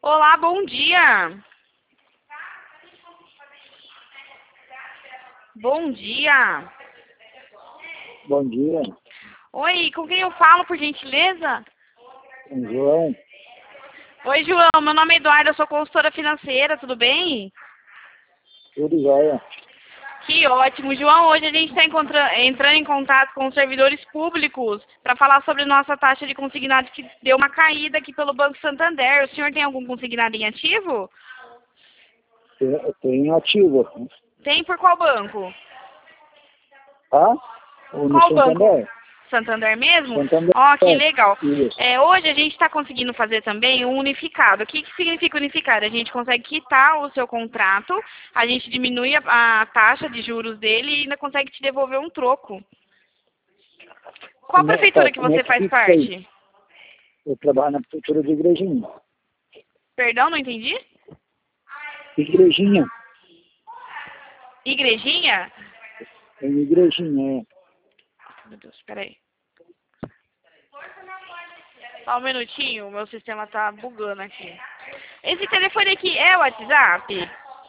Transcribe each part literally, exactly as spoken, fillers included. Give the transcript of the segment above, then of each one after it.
Olá, bom dia. Bom dia. Bom dia, Oi, com quem eu falo, por gentileza? com João. Oi, João, meu nome é Eduardo, eu sou consultora financeira, tudo bem? Tudo jóia. Que ótimo. João, hoje a gente está entrando em contato com os servidores públicos para falar sobre nossa taxa de consignado que deu uma caída aqui pelo Banco Santander. O senhor tem algum consignado em ativo? Tem, tem ativo. Tem por qual banco? Tá? Ou no Qual Santander? banco? Santander mesmo? Santander. Ó, que legal. Isso. É, hoje a gente está conseguindo fazer também um unificado. O que, que significa unificado? A gente consegue quitar o seu contrato, a gente diminui a, a taxa de juros dele e ainda consegue te devolver um troco. Qual Como é, prefeitura tá, que como é você que faz fica aí? parte? Eu trabalho na prefeitura de Igrejinha. Perdão, não entendi? Igrejinha. Igrejinha? Em Igrejinha, é. Meu Deus, peraí. Só um minutinho, o meu sistema tá bugando aqui. Esse telefone aqui é o WhatsApp?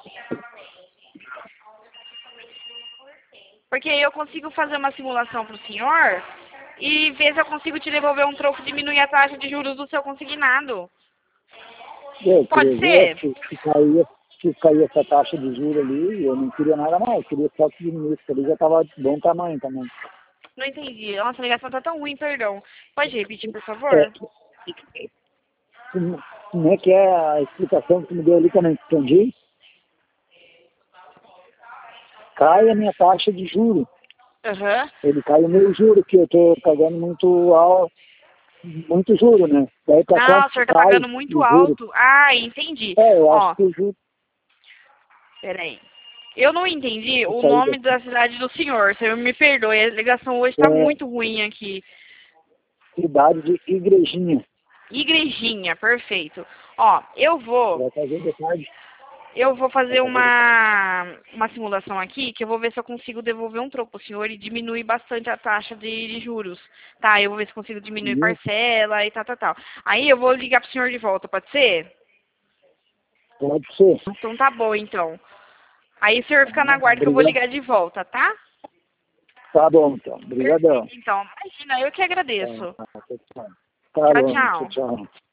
Porque eu consigo fazer uma simulação para o senhor e ver se eu consigo te devolver um troco e diminuir a taxa de juros do seu consignado. Eu Pode queria ver ser? se, se, caía, se caía essa taxa de juros ali, eu não queria nada mais, eu queria só que diminuísse, ali já estava de bom tamanho também. Não entendi. Nossa, a ligação tá tão ruim, perdão. Pode repetir, por É, favor? como, como é que é a explicação que tu me deu ali que eu não entendi? Cai a minha taxa de juro. Aham. Ele cai o meu juro, que eu estou pagando muito alto, muito juro, né? Daí para Ah, quanto o senhor tá cai pagando muito o juro? alto. Ah, entendi. É, eu acho Ó, que o juro peraí. Eu não entendi que o caiu nome da da cidade do senhor. O senhor me perdoe, a ligação hoje tá é, muito ruim aqui. cidade de Igrejinha. Igrejinha, perfeito. Ó, eu vou Vai fazer de tarde? Eu vou Vai fazer fazer de tarde. uma, uma simulação aqui, que eu vou ver se eu consigo devolver um troco pro senhor e diminuir bastante a taxa de, de juros. Tá, eu vou ver se consigo diminuir Uhum. parcela e tal, tal, tal. Aí eu vou ligar pro senhor de volta, pode ser? Pode ser. Então tá bom, então. Aí o senhor fica na Tá, guarda que eu vou obrigado. ligar de volta, tá? Tá bom, então. Perfeito, Obrigadão. então. Imagina, eu que Tá, agradeço. tá, tá, tá. Tá Tchau, bom, tchau, tchau. tchau.